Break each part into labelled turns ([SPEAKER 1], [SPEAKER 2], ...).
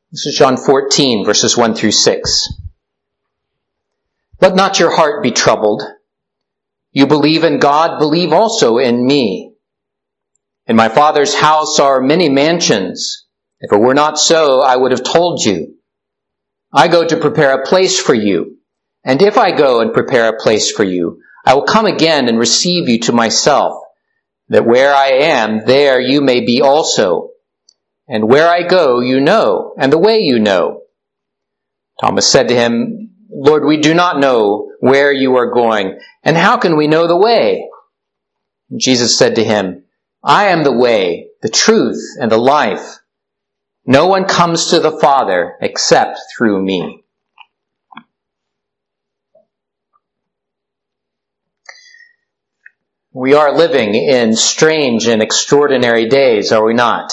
[SPEAKER 1] This is John 14, verses 1 through 6. Let not your heart be troubled. You believe in God, believe also in me. In my Father's house are many mansions. If it were not so, I would have told you. I go to prepare a place for you. And if I go and prepare a place for you, I will come again and receive you to myself, that where I am, there you may be also. And where I go, you know, and the way you know. Thomas said to him, Lord, we do not know where you are going, and how can we know the way? And Jesus said to him, I am the way, the truth, and the life. No one comes to the Father except through me. We are living in strange and extraordinary days, are we not?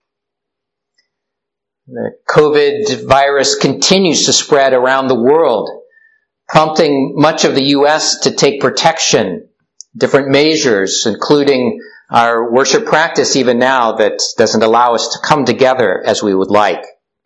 [SPEAKER 1] The COVID virus continues to spread around the world, prompting much of the U.S. to take protection, different measures, including our worship practice even now that doesn't allow us to come together as we would like.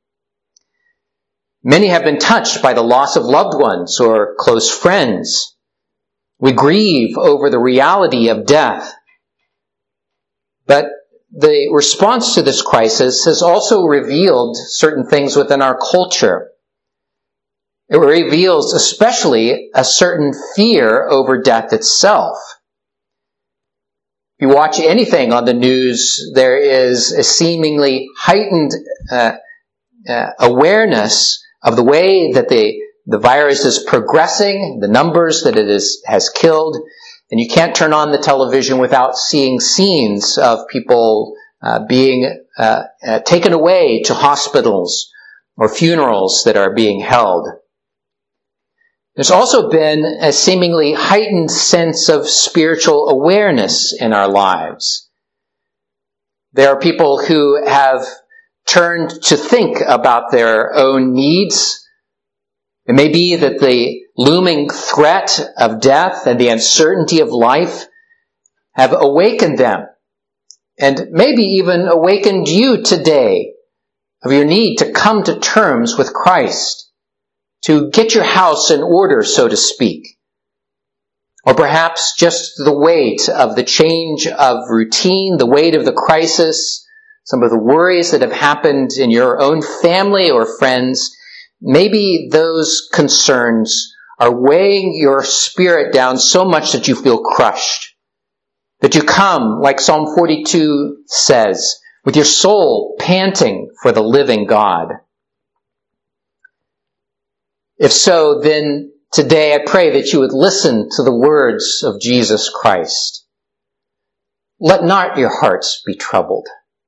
[SPEAKER 1] Many have been touched by the loss of loved ones or close friends. We grieve over the reality of death. But the response to this crisis has also revealed certain things within our culture. It reveals especially a certain fear over death itself. If you watch anything on the news, there is a seemingly heightened awareness of the way that the virus is progressing, the numbers that it has killed. And you can't turn on the television without seeing scenes of people being taken away to hospitals or funerals that are being held. There's also been a seemingly heightened sense of spiritual awareness in our lives. There are people who have turned to think about their own needs. It may be that the looming threat of death and the uncertainty of life have awakened them, and maybe even awakened you today of your need to come to terms with Christ, to get your house in order, so to speak. Or perhaps just the weight of the change of routine, the weight of the crisis, some of the worries that have happened in your own family or friends. Maybe those concerns are weighing your spirit down so much that you feel crushed. That you come, like Psalm 42 says, with your soul panting for the living God. If so, then today I pray that you would listen to the words of Jesus Christ. Let not your hearts be troubled.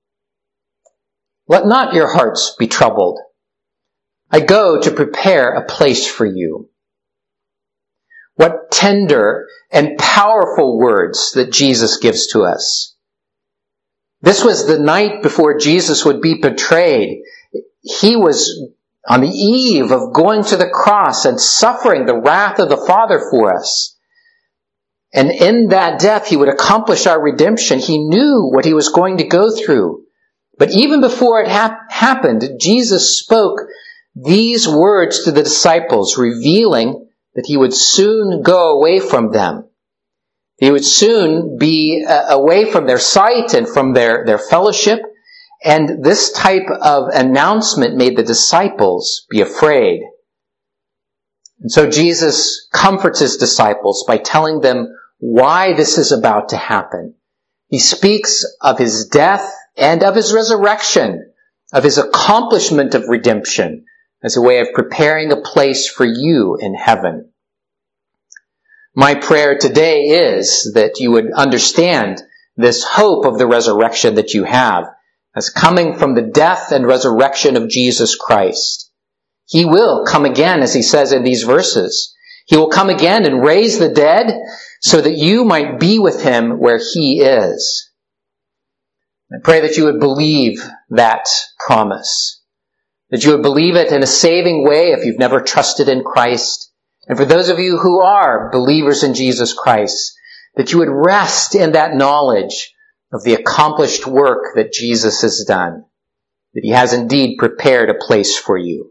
[SPEAKER 1] Let not your hearts be troubled. I go to prepare a place for you. What tender and powerful words that Jesus gives to us. This was the night before Jesus would be betrayed. He was on the eve of going to the cross and suffering the wrath of the Father for us. And in that death, he would accomplish our redemption. He knew what he was going to go through. But even before it happened, Jesus spoke these words to the disciples, revealing that he would soon go away from them. He would soon be away from their sight and from their fellowship. And this type of announcement made the disciples be afraid. And so Jesus comforts his disciples by telling them why this is about to happen. He speaks of his death and of his resurrection, of his accomplishment of redemption, as a way of preparing a place for you in heaven. My prayer today is that you would understand this hope of the resurrection that you have as coming from the death and resurrection of Jesus Christ. He will come again, as he says in these verses. He will come again and raise the dead so that you might be with him where he is. I pray that you would believe that promise. That you would believe it in a saving way if you've never trusted in Christ. And for those of you who are believers in Jesus Christ, that you would rest in that knowledge of the accomplished work that Jesus has done. that he has indeed prepared a place for you.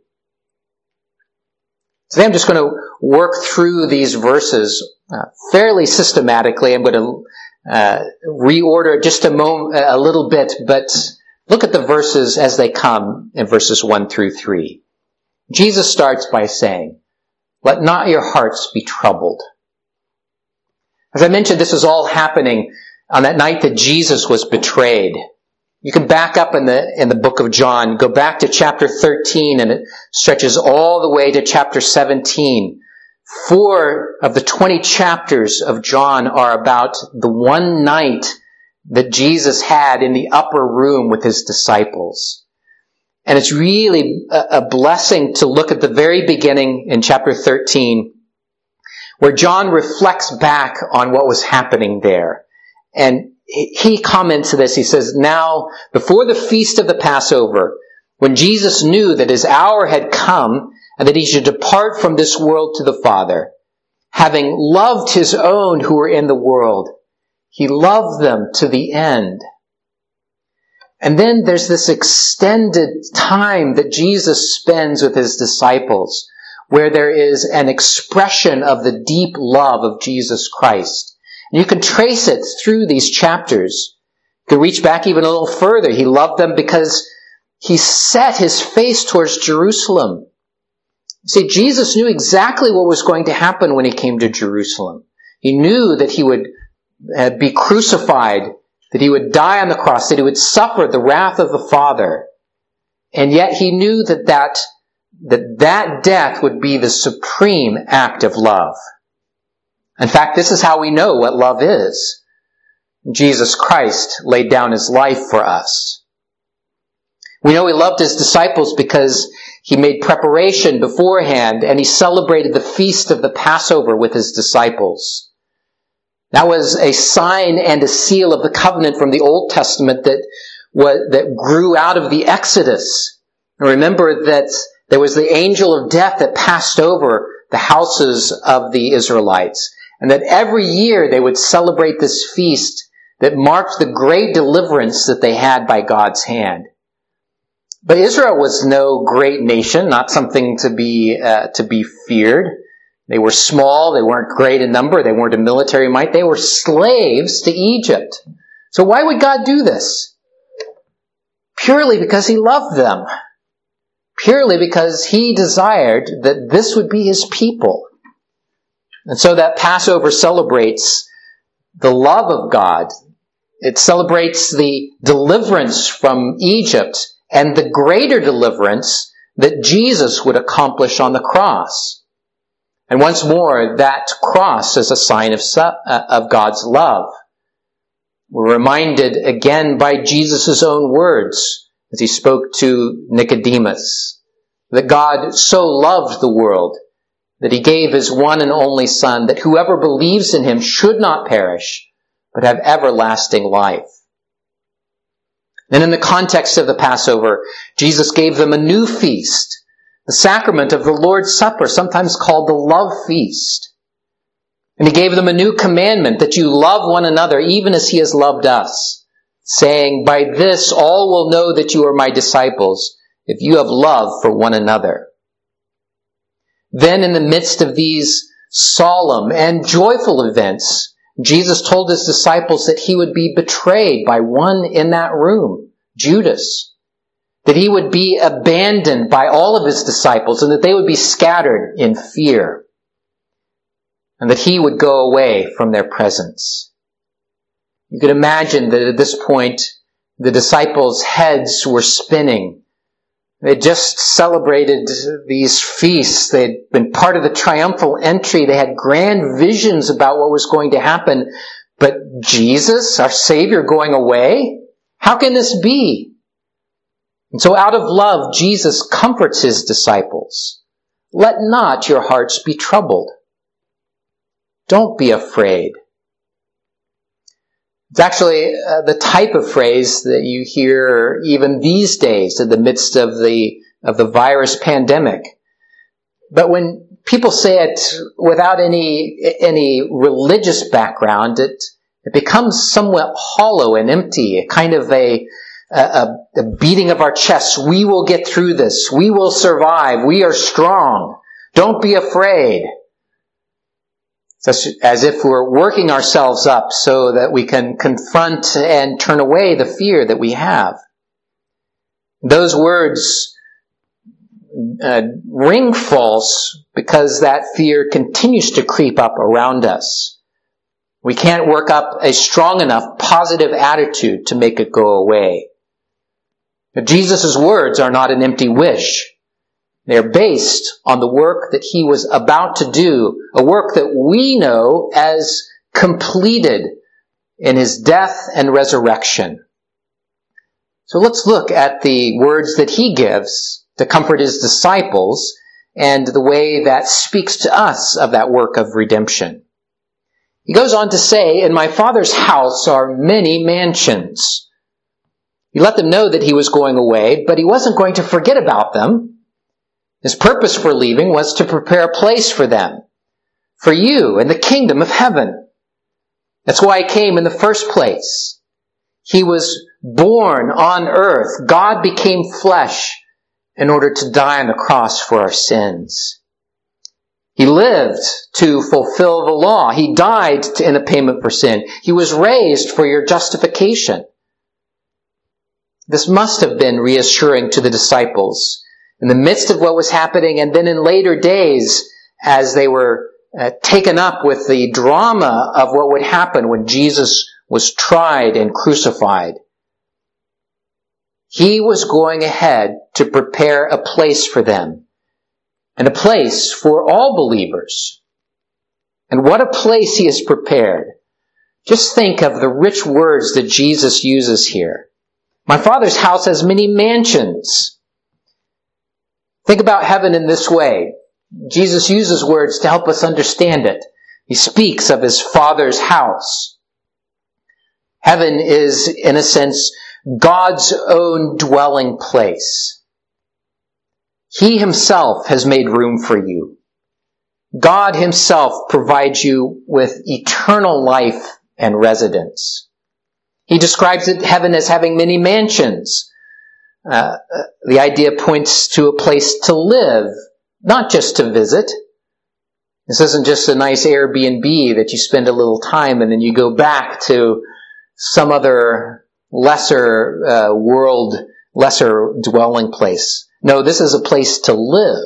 [SPEAKER 1] Today I'm just going to work through these verses fairly systematically. I'm going to reorder it just a little bit, but look at the verses as they come in verses 1 through 3. Jesus starts by saying, "Let not your hearts be troubled." As I mentioned, this is all happening on that night that Jesus was betrayed. You can back up in the book of John, go back to chapter 13, and it stretches all the way to chapter 17. 4 of the 20 chapters of John are about the one night that Jesus had in the upper room with his disciples. And it's really a blessing to look at the very beginning in chapter 13, where John reflects back on what was happening there. And he comments this. He says, "Now, before the feast of the Passover, when Jesus knew that his hour had come and that he should depart from this world to the Father, having loved his own who were in the world, he loved them to the end." And then there's this extended time that Jesus spends with his disciples, where there is an expression of the deep love of Jesus Christ. You can trace it through these chapters. You can reach back even a little further. He loved them because he set his face towards Jerusalem. See, Jesus knew exactly what was going to happen when he came to Jerusalem. He knew that he would be crucified, that he would die on the cross, that he would suffer the wrath of the Father. And yet he knew that death would be the supreme act of love. In fact, this is how we know what love is. Jesus Christ laid down his life for us. We know he loved his disciples because he made preparation beforehand and he celebrated the feast of the Passover with his disciples. That was a sign and a seal of the covenant from the Old Testament that grew out of the Exodus. And remember that there was the angel of death that passed over the houses of the Israelites. And that every year they would celebrate this feast that marked the great deliverance that they had by God's hand. But Israel was no great nation, not something to be feared. They were small, they weren't great in number, they weren't a military might, they were slaves to Egypt. So why would God do this? Purely because he loved them. Purely because he desired that this would be his people. And so that Passover celebrates the love of God. It celebrates the deliverance from Egypt and the greater deliverance that Jesus would accomplish on the cross. And once more, that cross is a sign of God's love. We're reminded again by Jesus' own words as he spoke to Nicodemus, that God so loved the world that he gave his one and only Son, that whoever believes in him should not perish, but have everlasting life. And in the context of the Passover, Jesus gave them a new feast, the sacrament of the Lord's Supper, sometimes called the love feast. And he gave them a new commandment, that you love one another even as he has loved us, saying, "By this all will know that you are my disciples, if you have love for one another." Then in the midst of these solemn and joyful events, Jesus told his disciples that he would be betrayed by one in that room, Judas. That he would be abandoned by all of his disciples and that they would be scattered in fear. And that he would go away from their presence. You could imagine that at this point, the disciples' heads were spinning. They just celebrated these feasts. They'd been part of the triumphal entry. They had grand visions about what was going to happen. But Jesus, our Savior, going away? How can this be? And so out of love, Jesus comforts his disciples. Let not your hearts be troubled. Don't be afraid. It's actually the type of phrase that you hear even these days in the midst of the virus pandemic. But when people say it without any religious background, it becomes somewhat hollow and empty, a kind of a a beating of our chests. We will get through this. We will survive. We are strong. Don't be afraid. It's as if we're working ourselves up so that we can confront and turn away the fear that we have. Those words ring false because that fear continues to creep up around us. We can't work up a strong enough positive attitude to make it go away. But Jesus' words are not an empty wish. They're based on the work that he was about to do, a work that we know as completed in his death and resurrection. So let's look at the words that he gives to comfort his disciples and the way that speaks to us of that work of redemption. He goes on to say, "In my Father's house are many mansions." He let them know that he was going away, but he wasn't going to forget about them. His purpose for leaving was to prepare a place for them, for you in the kingdom of heaven. That's why he came in the first place. He was born on earth. God became flesh in order to die on the cross for our sins. He lived to fulfill the law. He died in a payment for sin. He was raised for your justification. This must have been reassuring to the disciples in the midst of what was happening, and then in later days as they were taken up with the drama of what would happen when Jesus was tried and crucified. He was going ahead to prepare a place for them, and a place for all believers. And what a place he has prepared. Just think of the rich words that Jesus uses here. My Father's house has many mansions. Think about heaven in this way. Jesus uses words to help us understand it. He speaks of his Father's house. Heaven is, in a sense, God's own dwelling place. He himself has made room for you. God himself provides you with eternal life and residence. He describes heaven as having many mansions. The idea points to a place to live, not just to visit. This isn't just a nice Airbnb that you spend a little time and then you go back to some other lesser lesser dwelling place. No, this is a place to live.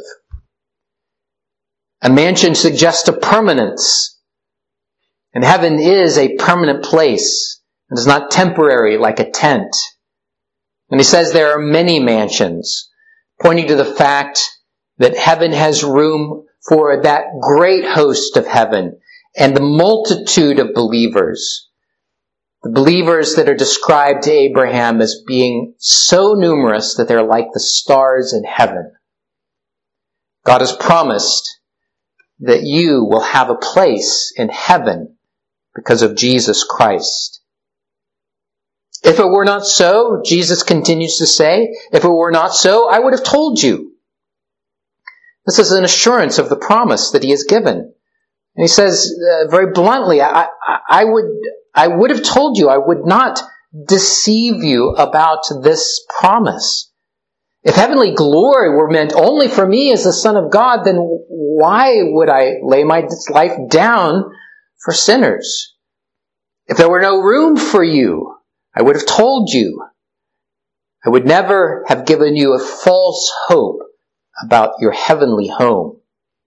[SPEAKER 1] A mansion suggests a permanence. And heaven is a permanent place. It is not temporary like a tent. And he says there are many mansions, pointing to the fact that heaven has room for that great host of heaven and the multitude of believers. The believers that are described to Abraham as being so numerous that they're like the stars in heaven. God has promised that you will have a place in heaven because of Jesus Christ. If it were not so, Jesus continues to say, if it were not so, I would have told you. This is an assurance of the promise that he has given. And he says very bluntly, I would have told you, I would not deceive you about this promise. If heavenly glory were meant only for me as the Son of God, then why would I lay my life down for sinners? If there were no room for you, I would have told you. I would never have given you a false hope about your heavenly home.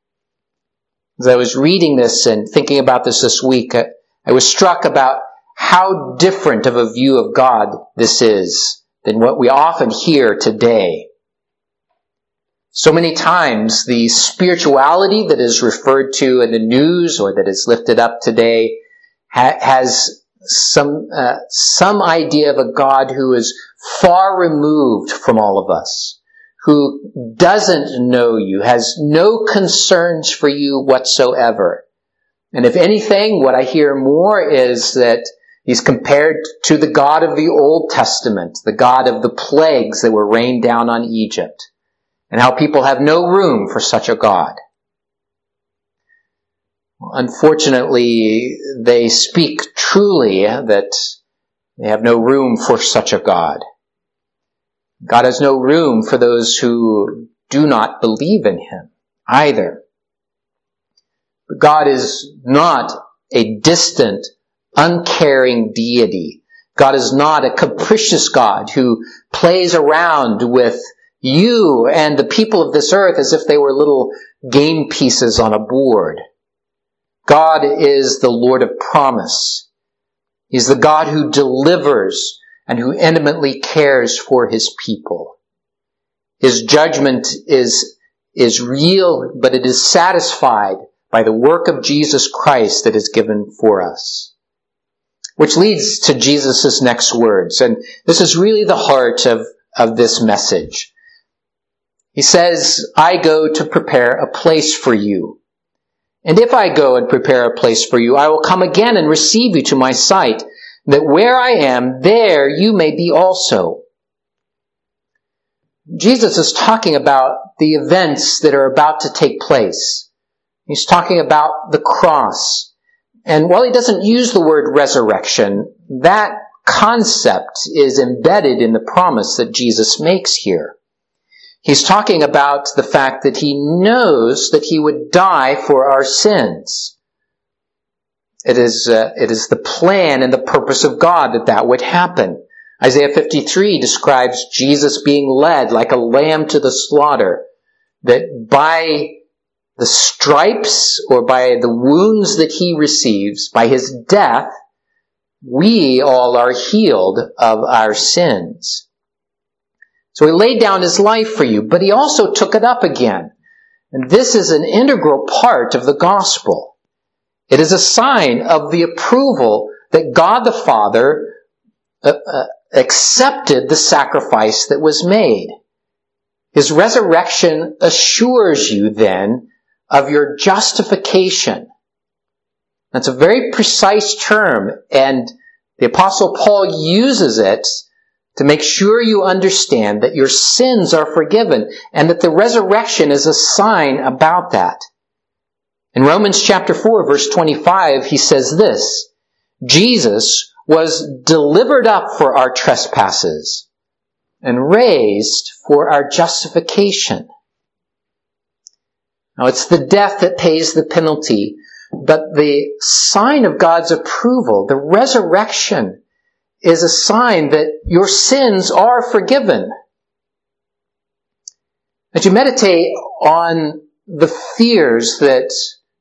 [SPEAKER 1] As I was reading this and thinking about this week, I was struck about how different of a view of God this is than what we often hear today. So many times the spirituality that is referred to in the news or that is lifted up today has some idea of a God who is far removed from all of us, who doesn't know you, has no concerns for you whatsoever. And if anything, what I hear more is that he's compared to the God of the Old Testament, the God of the plagues that were rained down on Egypt, and how people have no room for such a God. Unfortunately, they speak truly that they have no room for such a God. God has no room for those who do not believe in him either. But God is not a distant, uncaring deity. God is not a capricious God who plays around with you and the people of this earth as if they were little game pieces on a board. God is the Lord of promise. He's the God who delivers and who intimately cares for his people. His judgment is real, but it is satisfied by the work of Jesus Christ that is given for us. Which leads to Jesus' next words, and this is really the heart of this message. He says, I go to prepare a place for you. And if I go and prepare a place for you, I will come again and receive you to my sight, that where I am, there you may be also. Jesus is talking about the events that are about to take place. He's talking about the cross. And while he doesn't use the word resurrection, that concept is embedded in the promise that Jesus makes here. He's talking about the fact that he knows that he would die for our sins. It is the plan and the purpose of God that would happen. Isaiah 53 describes Jesus being led like a lamb to the slaughter, that by the stripes or by the wounds that he receives, by his death, we all are healed of our sins. So he laid down his life for you, but he also took it up again. And this is an integral part of the gospel. It is a sign of the approval that God the Father accepted the sacrifice that was made. His resurrection assures you then of your justification. That's a very precise term, and the Apostle Paul uses it to make sure you understand that your sins are forgiven and that the resurrection is a sign about that. In Romans chapter 4, verse 25, he says this, Jesus was delivered up for our trespasses and raised for our justification. Now, it's the death that pays the penalty, but the sign of God's approval, the resurrection, is a sign that your sins are forgiven. As you meditate on the fears that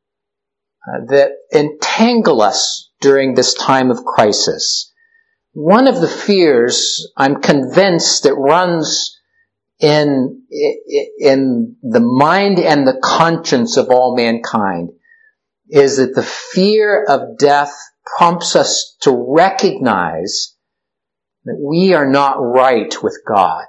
[SPEAKER 1] entangle us during this time of crisis, one of the fears I'm convinced that runs in the mind and the conscience of all mankind is that the fear of death prompts us to recognize that we are not right with God.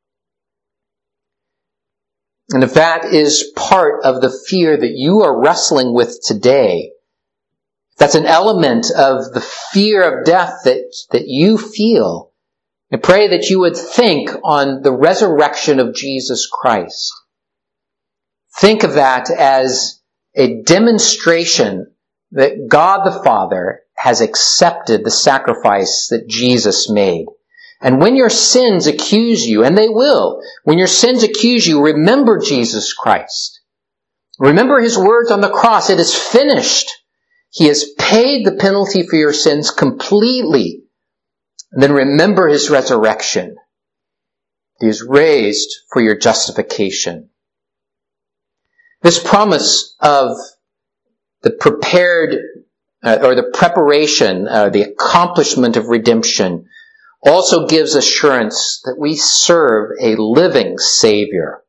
[SPEAKER 1] And if that is part of the fear that you are wrestling with today, that's an element of the fear of death that you feel, I pray that you would think on the resurrection of Jesus Christ. Think of that as a demonstration that God the Father has accepted the sacrifice that Jesus made. And when your sins accuse you, and they will, when your sins accuse you, remember Jesus Christ. Remember his words on the cross, it is finished. He has paid the penalty for your sins completely. And then remember his resurrection. He is raised for your justification. This promise of the preparation, the accomplishment of redemption also gives assurance that we serve a living Savior.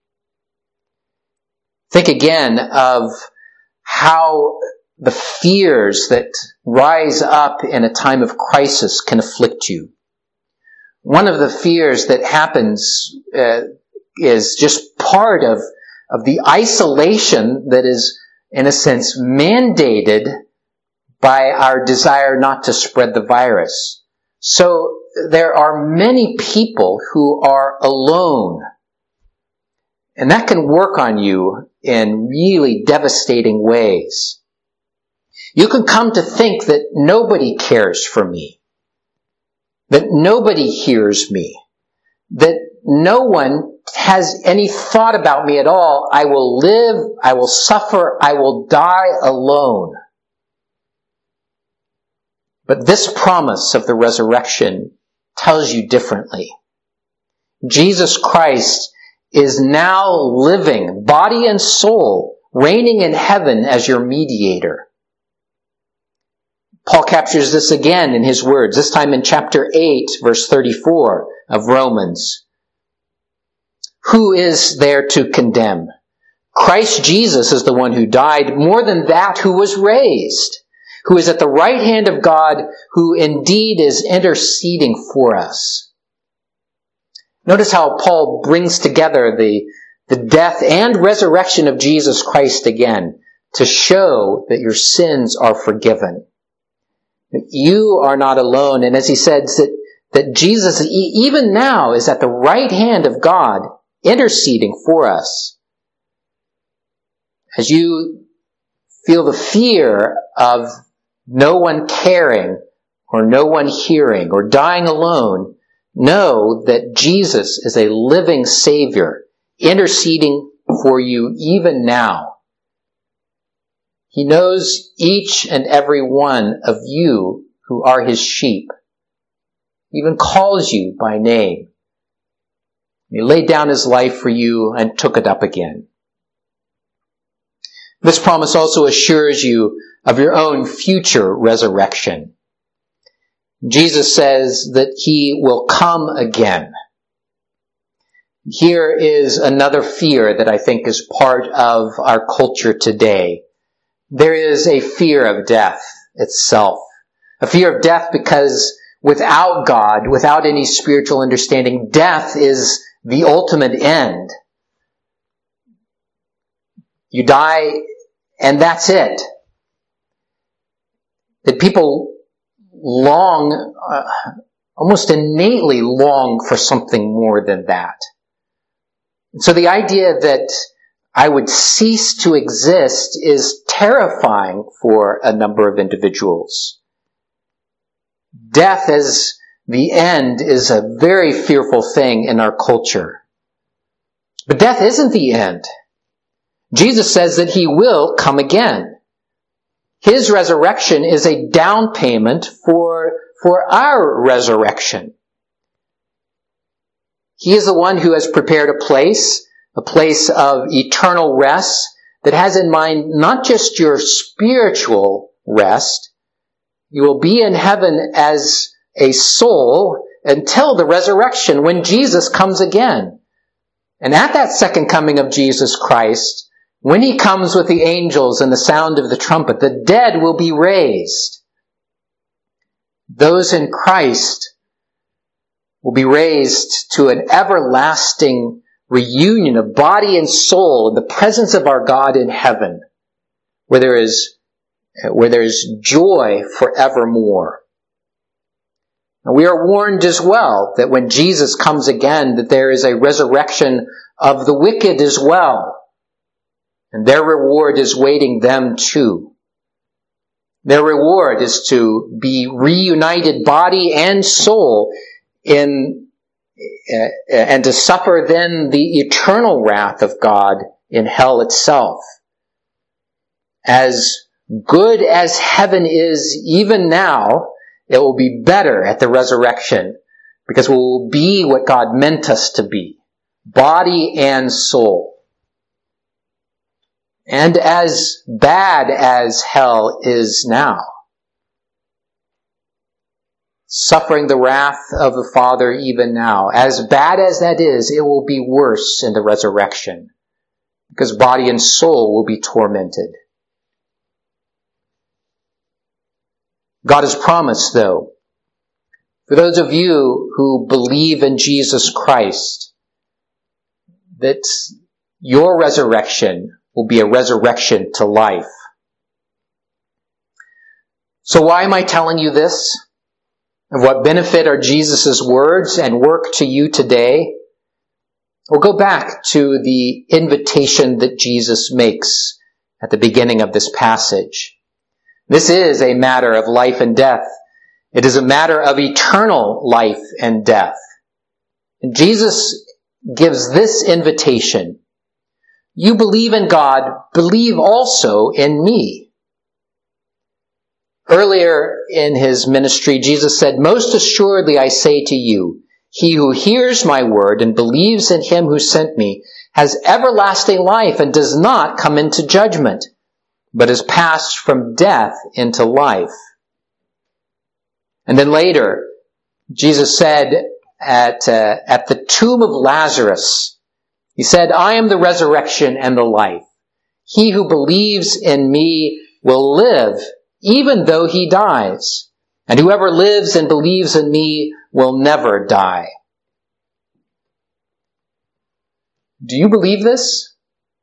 [SPEAKER 1] Think again of how the fears that rise up in a time of crisis can afflict you. One of the fears that happens is just part of the isolation that is, in a sense, mandated by our desire not to spread the virus. So there are many people who are alone. And that can work on you in really devastating ways. You can come to think that nobody cares for me, that nobody hears me, that no one has any thought about me at all. I will live, I will suffer, I will die alone. But this promise of the resurrection tells you differently. Jesus Christ is now living, body and soul, reigning in heaven as your mediator. Paul captures this again in his words, this time in chapter 8, verse 34 of Romans. Who is there to condemn? Christ Jesus is the one who died, more than that, who was raised, who is at the right hand of God, who indeed is interceding for us. Notice how Paul brings together the death and resurrection of Jesus Christ again to show that your sins are forgiven. You are not alone. And as he says that Jesus even now is at the right hand of God interceding for us. As you feel the fear of no one caring or no one hearing or dying alone, know that Jesus is a living Savior interceding for you even now. He knows each and every one of you who are his sheep. He even calls you by name. He laid down his life for you and took it up again. This promise also assures you of your own future resurrection. Jesus says that he will come again. Here is another fear that I think is part of our culture today. There is a fear of death itself. A fear of death because without God, without any spiritual understanding, death is the ultimate end. You die and that's it. That people long, almost innately long for something more than that. So the idea that I would cease to exist is terrifying for a number of individuals. Death as the end is a very fearful thing in our culture. But death isn't the end. Jesus says that he will come again. His resurrection is a down payment for our resurrection. He is the one who has prepared a place of eternal rest that has in mind not just your spiritual rest. You will be in heaven as a soul until the resurrection when Jesus comes again. And at that second coming of Jesus Christ, when he comes with the angels and the sound of the trumpet, the dead will be raised. Those in Christ will be raised to an everlasting reunion of body and soul in the presence of our God in heaven, where there is joy forevermore. And we are warned as well that when Jesus comes again, that there is a resurrection of the wicked as well. And their reward is waiting them too. Their reward is to be reunited body and soul and to suffer then the eternal wrath of God in hell itself. As good as heaven is even now, it will be better at the resurrection because we will be what God meant us to be, body and soul. And as bad as hell is now, suffering the wrath of the Father even now, as bad as that is, it will be worse in the resurrection because body and soul will be tormented. God has promised, though, for those of you who believe in Jesus Christ, that your resurrection will be a resurrection to life. So why am I telling you this? Of what benefit are Jesus' words and work to you today? We'll go back to the invitation that Jesus makes at the beginning of this passage. This is a matter of life and death. It is a matter of eternal life and death. And Jesus gives this invitation. You believe in God, believe also in me. Earlier in his ministry, Jesus said, most assuredly I say to you, he who hears my word and believes in him who sent me has everlasting life and does not come into judgment, but is passed from death into life. And then later, Jesus said at the tomb of Lazarus, he said, I am the resurrection and the life. He who believes in me will live, even though he dies. And whoever lives and believes in me will never die. Do you believe this?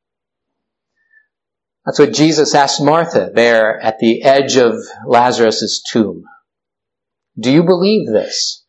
[SPEAKER 1] That's what Jesus asked Martha there at the edge of Lazarus' tomb. Do you believe this?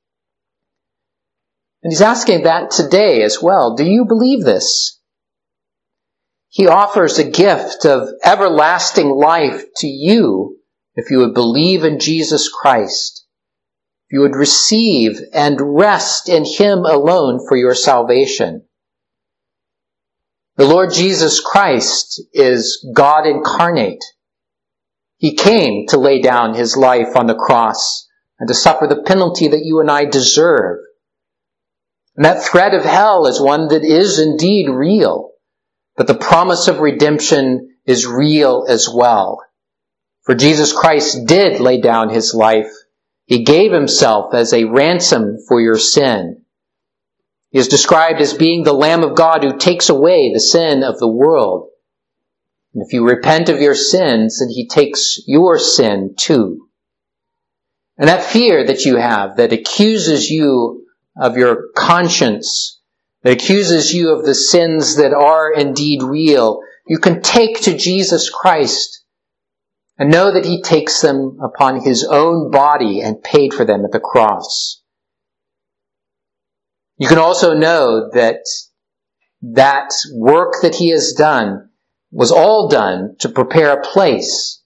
[SPEAKER 1] And he's asking that today as well. Do you believe this? He offers a gift of everlasting life to you if you would believe in Jesus Christ. If you would receive and rest in him alone for your salvation. The Lord Jesus Christ is God incarnate. He came to lay down his life on the cross and to suffer the penalty that you and I deserve. And that threat of hell is one that is indeed real. But the promise of redemption is real as well. For Jesus Christ did lay down his life. He gave himself as a ransom for your sin. He is described as being the Lamb of God who takes away the sin of the world. And if you repent of your sins, then he takes your sin too. And that fear that you have that accuses you of your conscience, that accuses you of the sins that are indeed real, you can take to Jesus Christ and know that he takes them upon his own body and paid for them at the cross. You can also know that that work that he has done was all done to prepare a place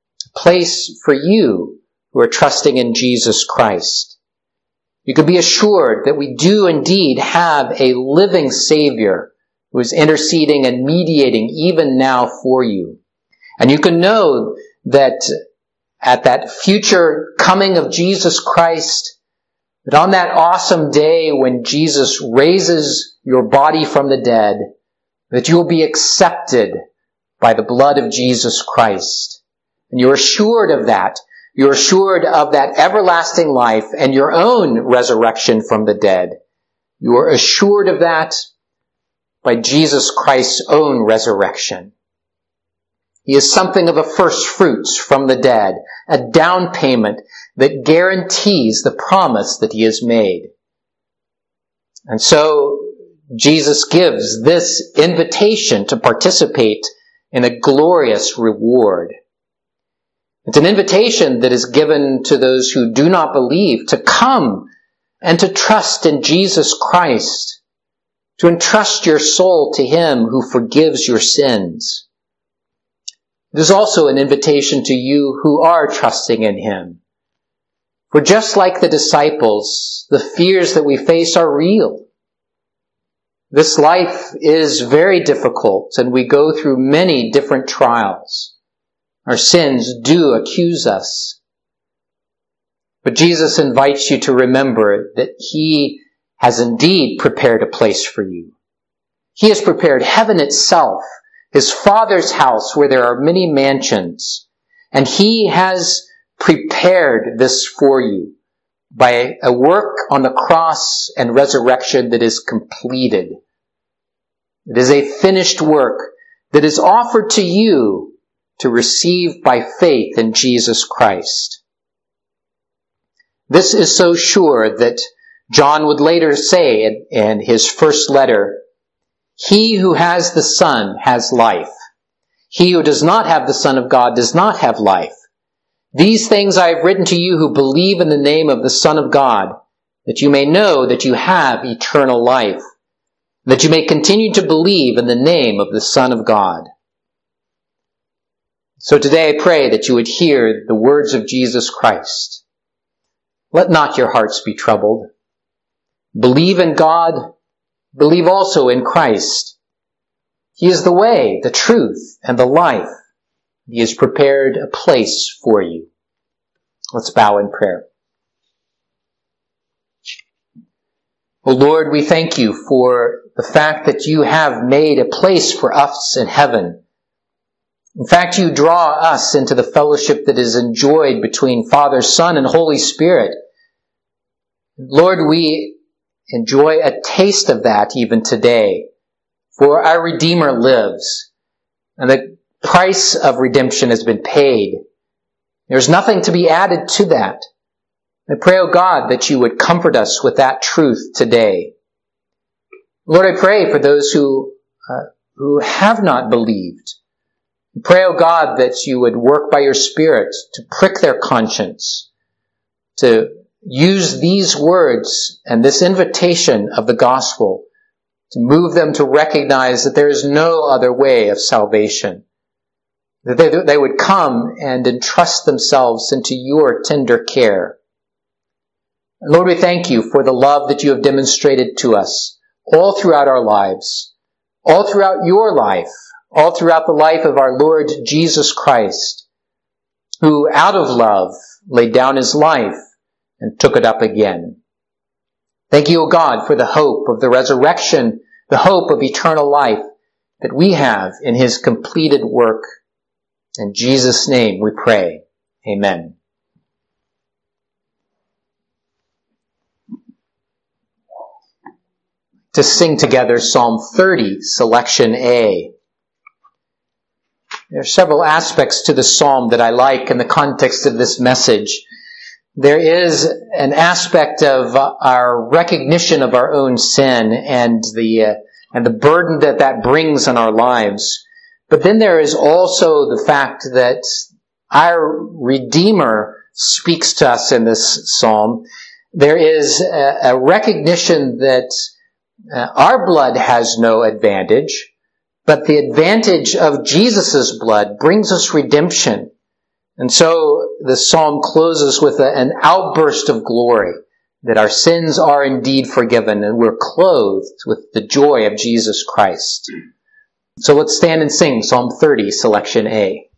[SPEAKER 1] for you who are trusting in Jesus Christ. You can be assured that we do indeed have a living Savior who is interceding and mediating even now for you. And you can know that at that future coming of Jesus Christ, that on that awesome day when Jesus raises your body from the dead, that you will be accepted by the blood of Jesus Christ. And you're assured of that. You're assured of that everlasting life and your own resurrection from the dead. You are assured of that by Jesus Christ's own resurrection. He is something of a first fruits from the dead, a down payment that guarantees the promise that he has made. And so Jesus gives this invitation to participate in a glorious reward. It's an invitation that is given to those who do not believe to come and to trust in Jesus Christ, to entrust your soul to him who forgives your sins. It is also an invitation to you who are trusting in him. For just like the disciples, the fears that we face are real. This life is very difficult and we go through many different trials. Our sins do accuse us. But Jesus invites you to remember that he has indeed prepared a place for you. He has prepared heaven itself, his Father's house where there are many mansions. And he has prepared this for you by a work on the cross and resurrection that is completed. It is a finished work that is offered to you to receive by faith in Jesus Christ. This is so sure that John would later say in his first letter, he who has the Son has life. He who does not have the Son of God does not have life. These things I have written to you who believe in the name of the Son of God, that you may know that you have eternal life, that you may continue to believe in the name of the Son of God. So today I pray that you would hear the words of Jesus Christ. Let not your hearts be troubled. Believe in God, believe also in Christ. He is the way, the truth, and the life. He has prepared a place for you. Let's bow in prayer. O Lord, we thank you for the fact that you have made a place for us in heaven. In fact, you draw us into the fellowship that is enjoyed between Father, Son, and Holy Spirit. Lord, we enjoy a taste of that even today, for our Redeemer lives, and the price of redemption has been paid. There's nothing to be added to that. I pray, O God, that you would comfort us with that truth today. Lord, I pray for those who have not believed. I pray, O God, that you would work by your Spirit to prick their conscience, to use these words and this invitation of the gospel to move them to recognize that there is no other way of salvation, that they would come and entrust themselves into your tender care. Lord, we thank you for the love that you have demonstrated to us all throughout our lives, all throughout your life, all throughout the life of our Lord Jesus Christ, who out of love laid down his life and took it up again. Thank you, O God, for the hope of the resurrection, the hope of eternal life that we have in his completed work. In Jesus' name we pray. Amen. To sing together Psalm 30, selection A. There are several aspects to the psalm that I like in the context of this message. There is an aspect of our recognition of our own sin and the burden that brings on our lives. But then there is also the fact that our Redeemer speaks to us in this psalm. There is a recognition that our blood has no advantage, but the advantage of Jesus' blood brings us redemption. And so the psalm closes with an outburst of glory, that our sins are indeed forgiven and we're clothed with the joy of Jesus Christ. So let's stand and sing Psalm 30, selection A.